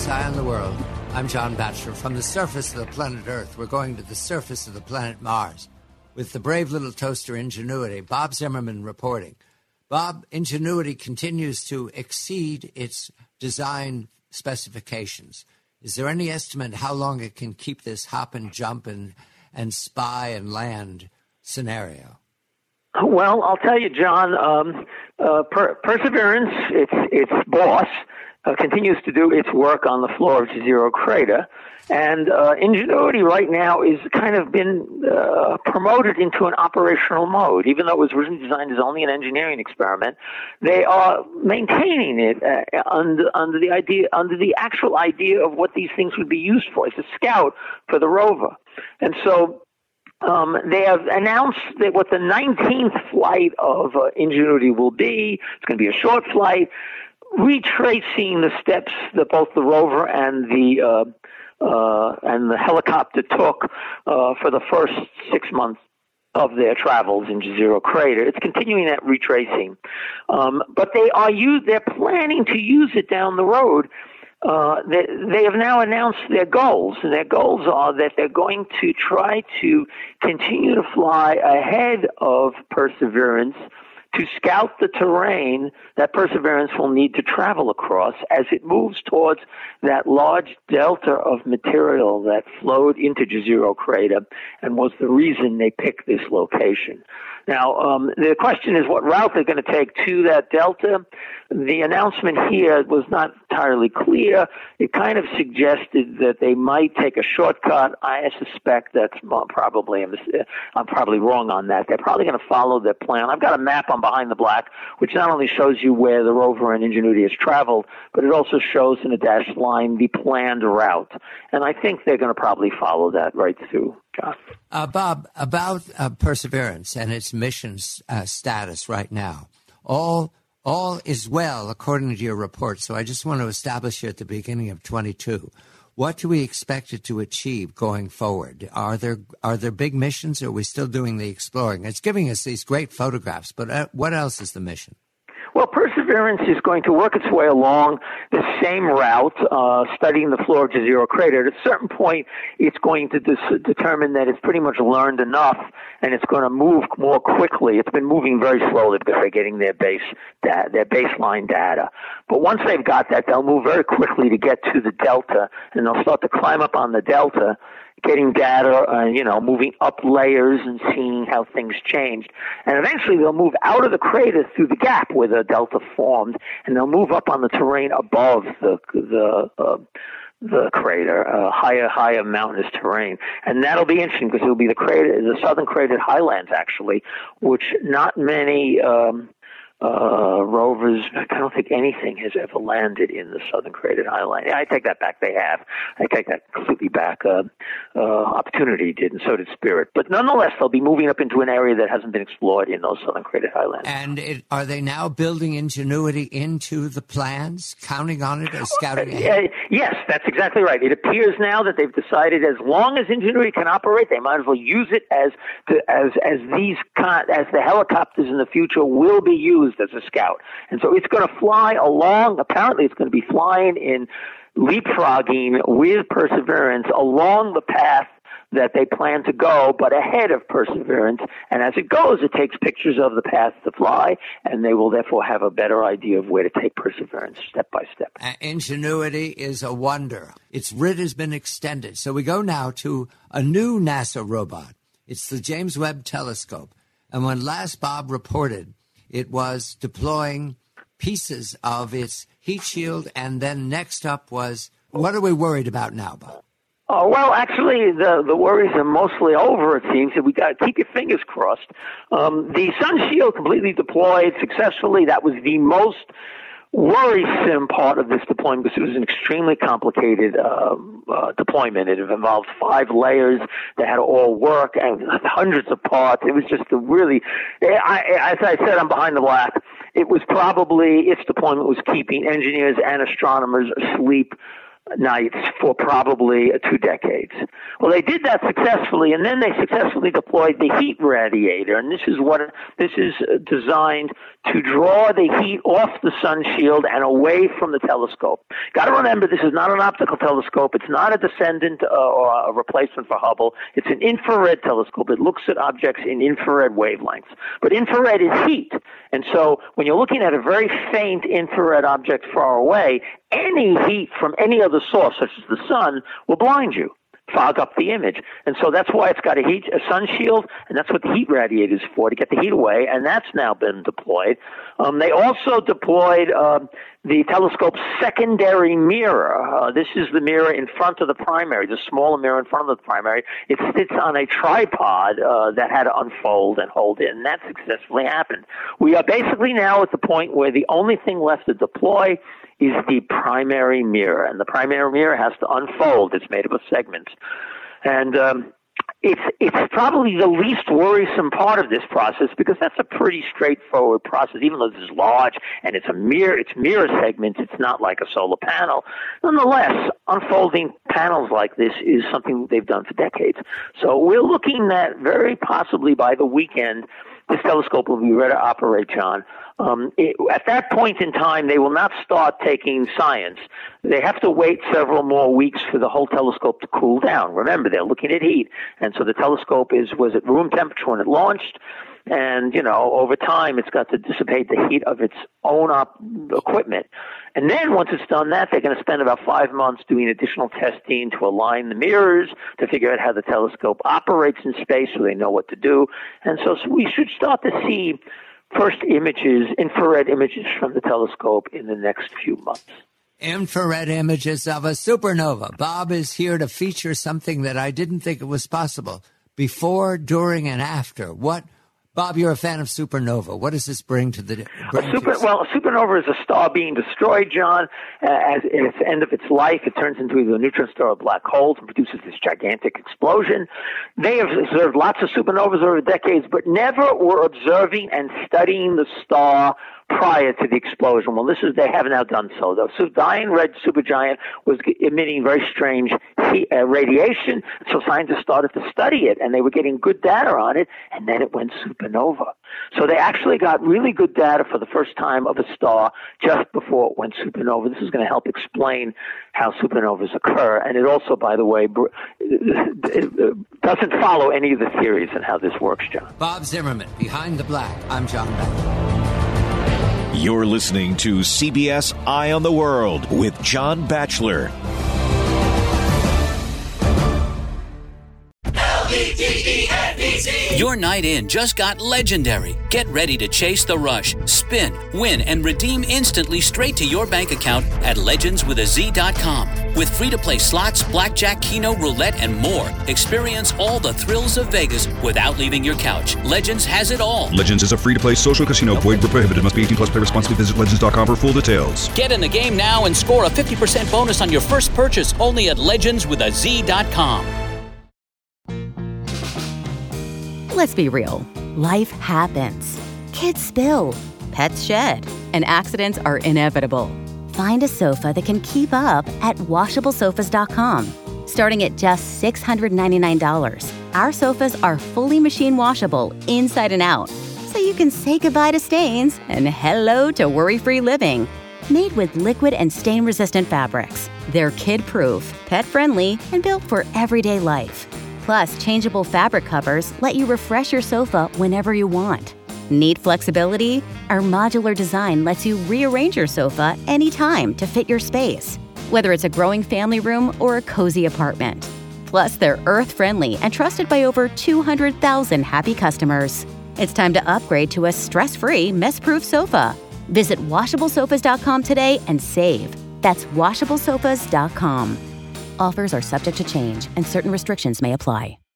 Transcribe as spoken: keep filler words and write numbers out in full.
Eye on the World. I'm John Batchelor. From the surface of the planet Earth, we're going to the surface of the planet Mars with the brave little toaster Ingenuity. Bob Zimmerman reporting. Bob, Ingenuity continues to exceed its design specifications. Is there any estimate how long it can keep this hop and jump and, and spy and land scenario? Well, I'll tell you, John, um, uh, per- Perseverance, its its boss, uh, continues to do its work on the floor of Jezero Crater. And uh, Ingenuity right now is kind of been uh, promoted into an operational mode. Even though it was originally designed as only an engineering experiment, they are maintaining it uh, under, under the idea, under the actual idea of what these things would be used for. It's a scout for the rover. And so Um, they have announced that what the nineteenth flight of uh, Ingenuity will be. It's going to be a short flight, retracing the steps that both the rover and the uh, uh, and the helicopter took uh, for the first six months of their travels in Jezero Crater. It's continuing that retracing, um, but they are use, they're planning to use it down the road. Uh, they, they have now announced their goals, and their goals are that they're going to try to continue to fly ahead of Perseverance to scout the terrain that Perseverance will need to travel across as it moves towards that large delta of material that flowed into Jezero Crater and was the reason they picked this location. Now, um, the question is what route they're going to take to that delta. The announcement here was not entirely clear. It kind of suggested that they might take a shortcut. I suspect that's probably, I'm probably wrong on that. They're probably going to follow their plan. I've got a map on Behind the Black, which not only shows you where the rover and Ingenuity has traveled, but it also shows in a dashed line the planned route. And I think they're going to probably follow that right through. Uh, Bob, about uh, Perseverance and its mission uh, status right now, all all is well according to your report. So I just want to establish here at the beginning of twenty-two, what do we expect it to achieve going forward? Are there are there big missions, or are we still doing the exploring? It's giving us these great photographs, but uh, what else is the mission? Well, Perseverance is going to work its way along the same route, uh, studying the floor of Jezero Crater. At a certain point, it's going to dis- determine that it's pretty much learned enough, and it's going to move more quickly. It's been moving very slowly because they're getting their base da- their baseline data. But once they've got that, they'll move very quickly to get to the delta, and they'll start to climb up on the delta, getting data, uh, you know, moving up layers and seeing how things changed. And eventually they'll move out of the crater through the gap where the delta formed, and they'll move up on the terrain above the the uh, the crater, uh, higher, higher mountainous terrain. And that'll be interesting because it'll be the crater, the southern cratered highlands, actually, which not many um, Uh, rovers, I don't think anything has ever landed in the southern cratered highland. Yeah, I take that back. They have. I take that completely back. Uh, uh, Opportunity did, and so did Spirit. But nonetheless, they'll be moving up into an area that hasn't been explored in those southern cratered highlands. And it, are they now building Ingenuity into the plans, counting on it as scouting ahead? Uh, yes, that's exactly right. It appears now that they've decided as long as Ingenuity can operate, they might as well use it as to, as as these as the helicopters in the future will be used as a scout. And so it's going to fly along, apparently it's going to be flying in leapfrogging with Perseverance along the path that they plan to go, but ahead of Perseverance. And as it goes, it takes pictures of the path to fly, and they will therefore have a better idea of where to take Perseverance step by step. Uh, Ingenuity is a wonder. Its R I D has been extended. So we go now to a new NASA robot. It's the James Webb Telescope. And when last Bob reported, it was deploying pieces of its heat shield, and then next up was, what are we worried about now, Bob? Oh, well, actually, the, the worries are mostly over, it seems. We got to keep your fingers crossed. Um, the sun shield completely deployed successfully. That was the most worrisome part of this deployment because it was an extremely complicated uh, uh, deployment. It involved five layers that had to all work and hundreds of parts. It was just a really, I, as I said, I'm Behind the Black. It was probably, its deployment was keeping engineers and astronomers asleep nights for probably two decades. Well, they did that successfully, and then they successfully deployed the heat radiator, and this is what this is designed to draw the heat off the sun shield and away from the telescope. Got to remember, this is not an optical telescope. It's not a descendant uh, or a replacement for Hubble. It's an infrared telescope. It looks at objects in infrared wavelengths. But infrared is heat, and so when you're looking at a very faint infrared object far away, any heat from any other source, such as the sun, will blind you, fog up the image. And so that's why it's got a heat, a sun shield, and that's what the heat radiator is for, to get the heat away, and that's now been deployed. Um, they also deployed uh, the telescope's secondary mirror. Uh, this is the mirror in front of the primary, the smaller mirror in front of the primary. It sits on a tripod uh, that had to unfold and hold it, and that successfully happened. We are basically now at the point where the only thing left to deploy is the primary mirror, and the primary mirror has to unfold. It's made up of segments, and um, it's it's probably the least worrisome part of this process, because that's a pretty straightforward process. Even though this is large and it's a mirror, it's mirror segments. It's not like a solar panel. Nonetheless, unfolding panels like this is something they've done for decades. So we're looking at very possibly by the weekend, this telescope will be ready to operate, John. Um, it, at that point in time, they will not start taking science. They have to wait several more weeks for the whole telescope to cool down. Remember, they're looking at heat, and so the telescope is was at room temperature when it launched, and you know over time it's got to dissipate the heat of its own op- equipment. And then once it's done that, they're going to spend about five months doing additional testing to align the mirrors, to figure out how the telescope operates in space so they know what to do. And so, so we should start to see first images, infrared images from the telescope in the next few months. Infrared images of a supernova. Bob is here to feature something that I didn't think it was possible. Before, during, and after. What, Bob, you're a fan of supernova. What does this bring to the... Bring a super, to well, a supernova is a star being destroyed, John. Uh, as at its end of its life, it turns into either a neutron star or a black hole and produces this gigantic explosion. They have observed lots of supernovas over decades, but never were observing and studying the star prior to the explosion. Well, this is, they have now done so. The dying red supergiant was emitting very strange heat, uh, radiation, so scientists started to study it, and they were getting good data on it, and then it went supernova. So they actually got really good data for the first time of a star just before it went supernova. This is going to help explain how supernovas occur, and it also, by the way, doesn't follow any of the theories on how this works, John. Bob Zimmerman, Behind the Black. I'm John Batchelor. You're listening to C B S Eye on the World with John Batchelor. Your night in just got legendary. Get ready to chase the rush, spin, win, and redeem instantly straight to your bank account at legends with a z dot com. With free-to-play slots, blackjack, keno, roulette, and more, experience all the thrills of Vegas without leaving your couch. Legends has it all. Legends is a free-to-play social casino. Void where prohibited. Must be eighteen plus. Play responsibly. Visit legends dot com for full details. Get in the game now and score a fifty percent bonus on your first purchase only at legends with a z dot com. Let's be real. Life happens. Kids spill. Pets shed. And accidents are inevitable. Find a sofa that can keep up at washable sofas dot com. Starting at just six hundred ninety-nine dollars, our sofas are fully machine washable inside and out, so you can say goodbye to stains and hello to worry-free living. Made with liquid and stain-resistant fabrics, they're kid-proof, pet-friendly, and built for everyday life. Plus, changeable fabric covers let you refresh your sofa whenever you want. Need flexibility? Our modular design lets you rearrange your sofa anytime to fit your space, whether it's a growing family room or a cozy apartment. Plus, they're earth-friendly and trusted by over two hundred thousand happy customers. It's time to upgrade to a stress-free, mess-proof sofa. Visit washable sofas dot com today and save. That's washable sofas dot com. Offers are subject to change, and certain restrictions may apply.